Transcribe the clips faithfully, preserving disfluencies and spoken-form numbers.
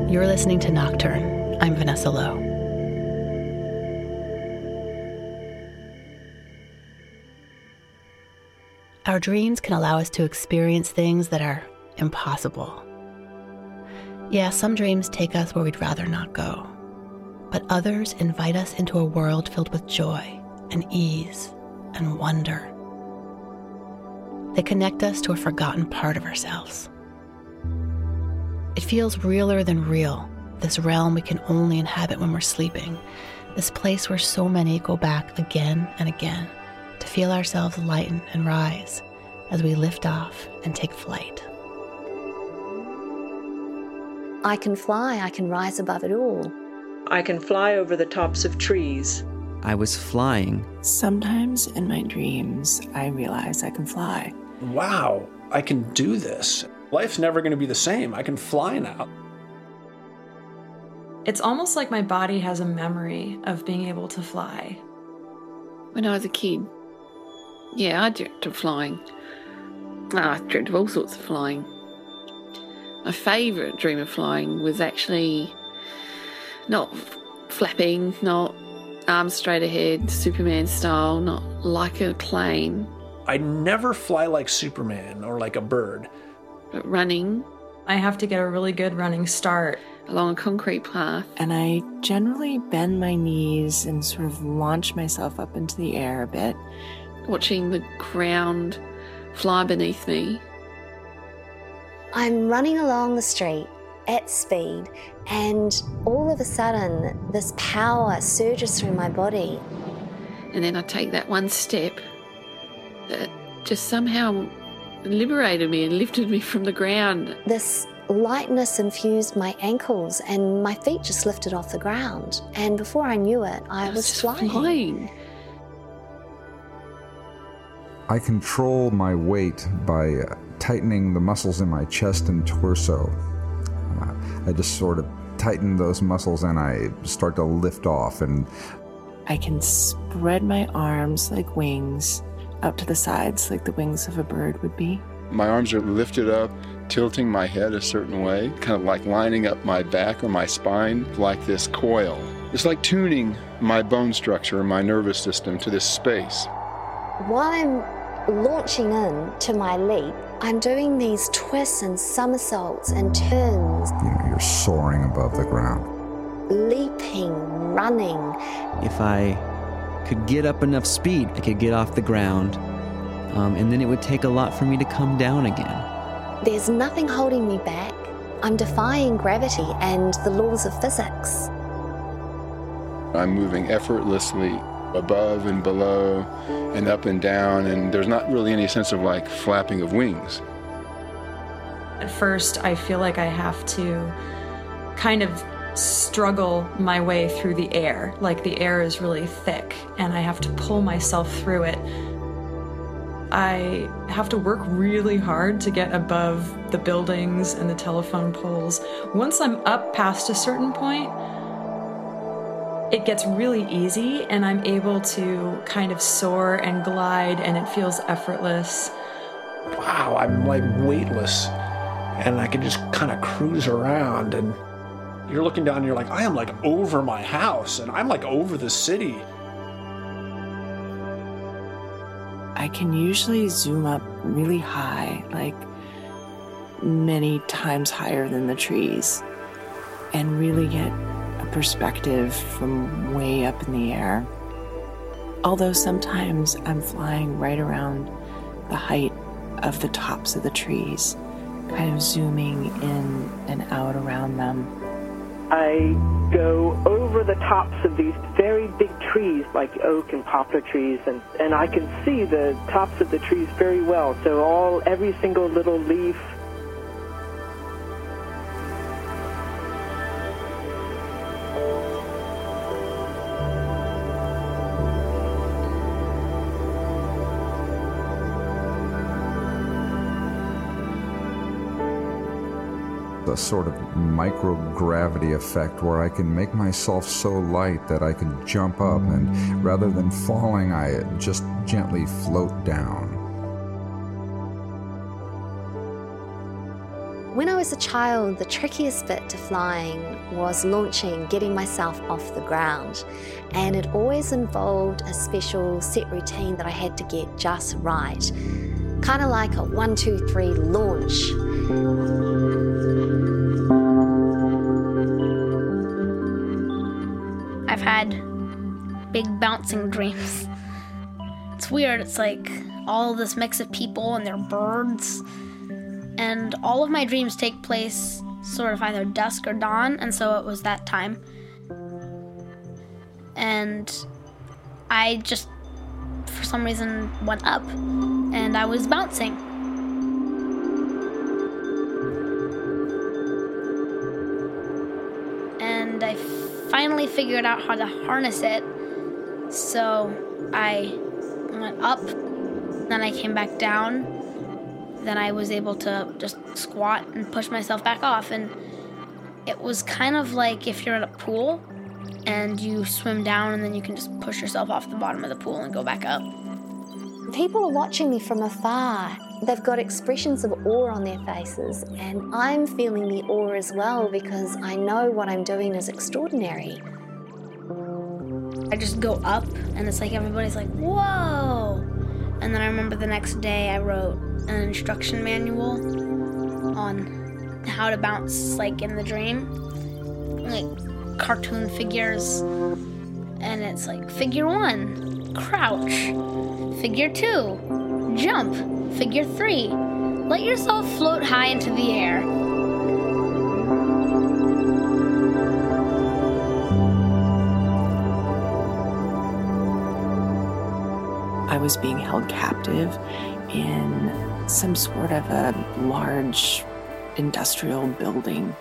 You're listening to Nocturne. I'm Vanessa Lowe. Our dreams can allow us to experience things that are impossible. Yeah, some dreams take us where we'd rather not go, but others invite us into a world filled with joy and ease and wonder. They connect us to a forgotten part of ourselves. It feels realer than real, this realm we can only inhabit when we're sleeping, this place where so many go back again and again to feel ourselves lighten and rise as we lift off and take flight. I can fly, I can rise above it all. I can fly over the tops of trees. I was flying. Sometimes in my dreams, I realize I can fly. Wow, I can do this. Life's never going to be the same. I can fly now. It's almost like my body has a memory of being able to fly. When I was a kid, yeah, I dreamt of flying. I dreamt of all sorts of flying. My favourite dream of flying was actually not flapping, not arms straight ahead, Superman style, not like a plane. I never fly like Superman or like a bird. But running. I have to get a really good running start along a concrete path. And I generally bend my knees and sort of launch myself up into the air a bit, watching the ground fly beneath me. I'm running along the street at speed, and all of a sudden this power surges through my body. And then I take that one step that just somehow liberated me and lifted me from the ground. This lightness infused my ankles and my feet just lifted off the ground. And before I knew it, I, I was, was just flying. flying. I control my weight by uh, tightening the muscles in my chest and torso. Uh, I just sort of tighten those muscles and I start to lift off. And I can spread my arms like wings out to the sides like the wings of a bird would be. My arms are lifted up, tilting my head a certain way, kind of like lining up my back or my spine like this coil. It's like tuning my bone structure, my nervous system to this space. While I'm launching in to my leap, I'm doing these twists and somersaults and turns. You know, you're soaring above the ground. Leaping, running. If I could get up enough speed, I could get off the ground, um, and then it would take a lot for me to come down again. There's nothing holding me back. I'm defying gravity and the laws of physics. I'm moving effortlessly above and below and up and down, and there's not really any sense of like flapping of wings. At first, I feel like I have to kind of struggle my way through the air, like the air is really thick and I have to pull myself through it. I have to work really hard to get above the buildings and the telephone poles. Once I'm up past a certain point, it gets really easy and I'm able to kind of soar and glide and it feels effortless. Wow, I'm like weightless and I can just kind of cruise around, and you're looking down and you're like, I am like over my house and I'm like over the city. I can usually zoom up really high, like many times higher than the trees, and really get a perspective from way up in the air. Although sometimes I'm flying right around the height of the tops of the trees, kind of zooming in and out around them. I go over the tops of these very big trees like oak and poplar trees, and, and I can see the tops of the trees very well. So all every single little leaf. A sort of microgravity effect where I can make myself so light that I can jump up, and rather than falling, I just gently float down. When I was a child, the trickiest bit to flying was launching, getting myself off the ground. And it always involved a special set routine that I had to get just right. Kind of like a one, two, three launch. I've had big bouncing dreams. It's weird, it's like all this mix of people and their birds. And all of my dreams take place sort of either dusk or dawn, and so it was that time. And I just, for some reason, went up, and I was bouncing. And I finally figured out how to harness it, so I went up, then I came back down. Then I was able to just squat and push myself back off. And it was kind of like if you're in a pool and you swim down and then you can just push yourself off the bottom of the pool and go back up. People are watching me from afar. They've got expressions of awe on their faces, and I'm feeling the awe as well because I know what I'm doing is extraordinary. I just go up and it's like everybody's like, whoa! And then I remember the next day I wrote an instruction manual on how to bounce like in the dream, like cartoon figures, and it's like figure one, crouch, figure two, jump, figure three, let yourself float high into the air. I was being held captive in some sort of a large industrial building.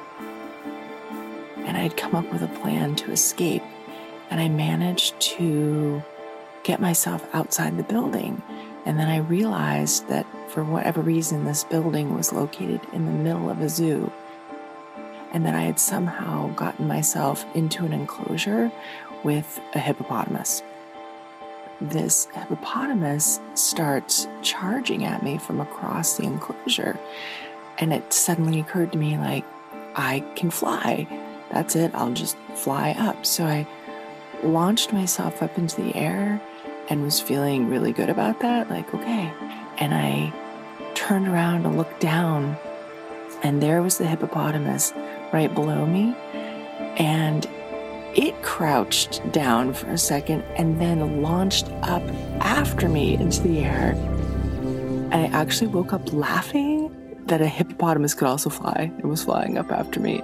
And I'd come up with a plan to escape, and I managed to get myself outside the building. And then I realized that for whatever reason, this building was located in the middle of a zoo, and that I had somehow gotten myself into an enclosure with a hippopotamus. This hippopotamus starts charging at me from across the enclosure. And it suddenly occurred to me, like, I can fly. That's it, I'll just fly up. So I launched myself up into the air and was feeling really good about that, like, okay. And I turned around and looked down, and there was the hippopotamus right below me. And it crouched down for a second and then launched up after me into the air. And I actually woke up laughing that a hippopotamus could also fly and was flying up after me.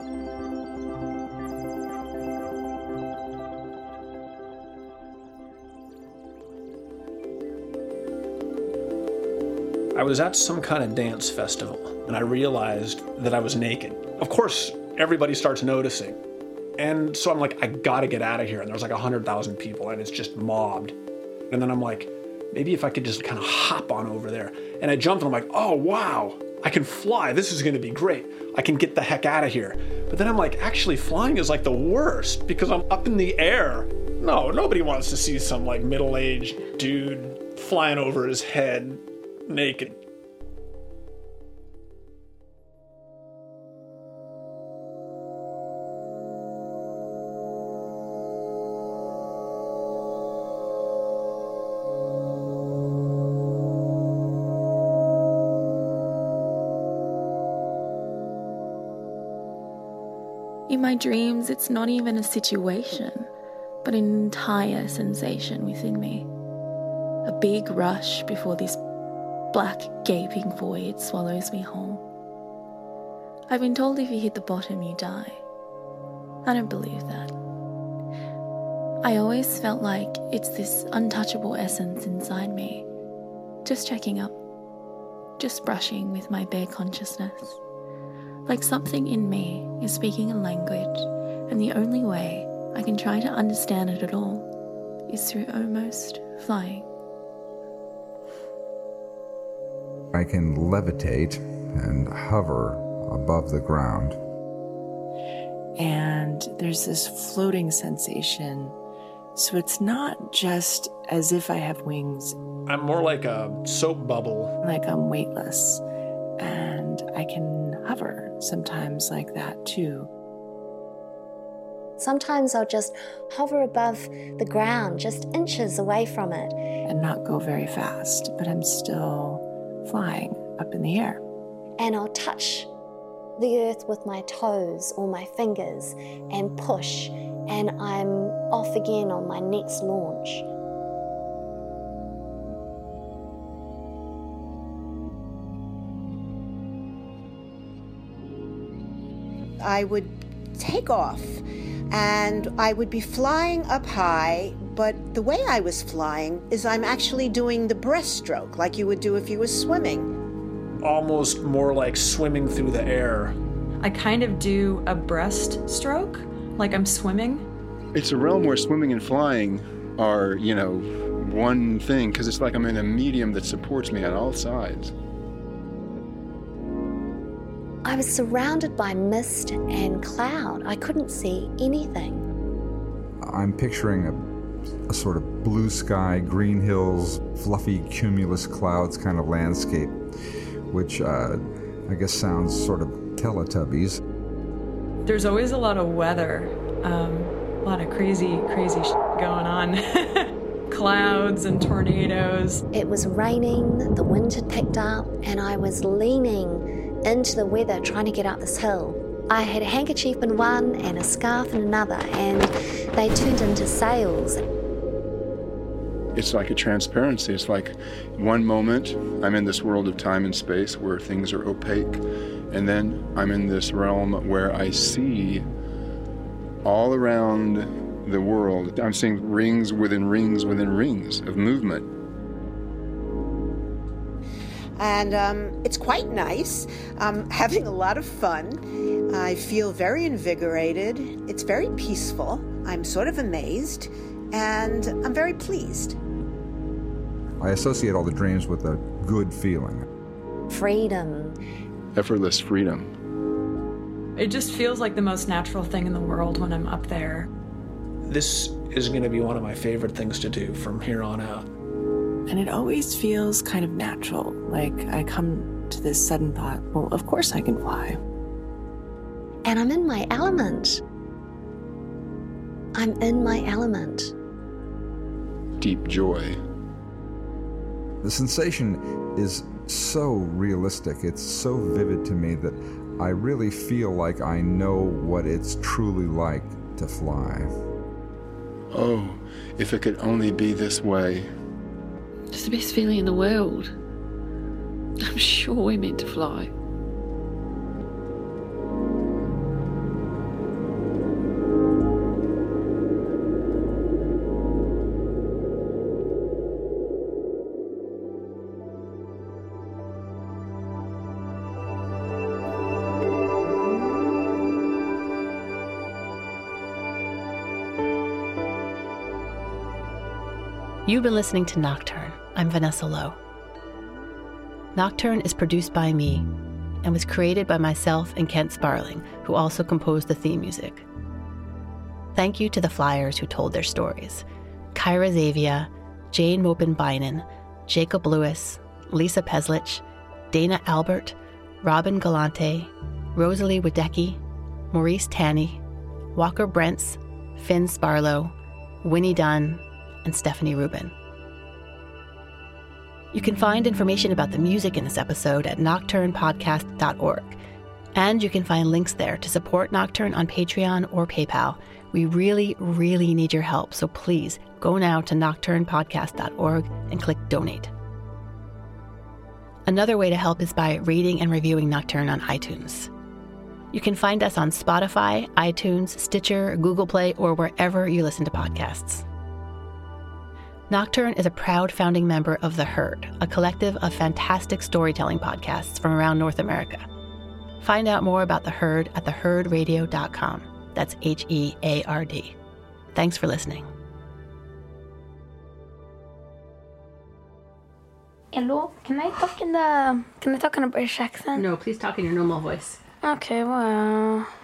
I was at some kind of dance festival, and I realized that I was naked. Of course, everybody starts noticing. And so I'm like, I gotta get out of here. And there's like one hundred thousand people, and it's just mobbed. And then I'm like, maybe if I could just kind of hop on over there. And I jumped, and I'm like, oh, wow, I can fly. This is gonna be great. I can get the heck out of here. But then I'm like, actually, flying is like the worst because I'm up in the air. No, nobody wants to see some like middle-aged dude flying over his head naked. In my dreams, it's not even a situation, but an entire sensation within me. A big rush before this black gaping void swallows me whole. I've been told if you hit the bottom, you die. I don't believe that. I always felt like it's this untouchable essence inside me, just checking up, just brushing with my bare consciousness. Like something in me is speaking a language, and the only way I can try to understand it at all is through almost flying. I can levitate and hover above the ground. And there's this floating sensation. So it's not just as if I have wings. I'm more like a soap bubble. Like I'm weightless. And I can hover sometimes like that too. Sometimes I'll just hover above the ground, just inches away from it. And not go very fast, but I'm still flying up in the air. And I'll touch the earth with my toes or my fingers and push, and I'm off again on my next launch. I would take off and I would be flying up high, but the way I was flying is I'm actually doing the breaststroke like you would do if you were swimming. Almost more like swimming through the air. I kind of do a breaststroke, like I'm swimming. It's a realm where swimming and flying are, you know, one thing, because it's like I'm in a medium that supports me on all sides. I was surrounded by mist and cloud. I couldn't see anything. I'm picturing a, a sort of blue sky, green hills, fluffy cumulus clouds kind of landscape, which uh, I guess sounds sort of Teletubbies. There's always a lot of weather, um, a lot of crazy, crazy shit going on. Clouds and tornadoes. It was raining, the wind had picked up, and I was leaning into the weather trying to get up this hill. I had a handkerchief in one and a scarf in another, and they turned into sails. It's like a transparency. It's like one moment I'm in this world of time and space where things are opaque, and then I'm in this realm where I see all around the world. I'm seeing rings within rings within rings of movement. And um, it's quite nice. I'm having a lot of fun. I feel very invigorated. It's very peaceful. I'm sort of amazed, and I'm very pleased. I associate all the dreams with a good feeling. Freedom. Effortless freedom. It just feels like the most natural thing in the world when I'm up there. This is going to be one of my favorite things to do from here on out. And it always feels kind of natural. Like I come to this sudden thought, well, of course I can fly. And I'm in my element. I'm in my element. Deep joy. The sensation is so realistic. It's so vivid to me that I really feel like I know what it's truly like to fly. Oh, if it could only be this way. It's the best feeling in the world. I'm sure we're meant to fly. You've been listening to Nocturne. I'm Vanessa Lowe. Nocturne is produced by me and was created by myself and Kent Sparling, who also composed the theme music. Thank you to the flyers who told their stories. Kyra Zavia, Jane Mopin-Binen, Jacob Lewis, Lisa Peslich, Dana Albert, Robin Galante, Rosalie Wadecki, Maurice Tanney, Walker Brents, Finn Sparlow, Winnie Dunn, and Stephanie Rubin. You can find information about the music in this episode at nocturne podcast dot org, and you can find links there to support Nocturne on Patreon or PayPal. We really, really need your help, so please go now to nocturne podcast dot org and click Donate. Another way to help is by rating and reviewing Nocturne on iTunes. You can find us on Spotify, iTunes, Stitcher, Google Play, or wherever you listen to podcasts. Nocturne is a proud founding member of The Herd, a collective of fantastic storytelling podcasts from around North America. Find out more about The Herd at the herd radio dot com. That's H E A R D. Thanks for listening. Hello, can I talk in the can I talk in a British accent? No, please talk in your normal voice. Okay, well.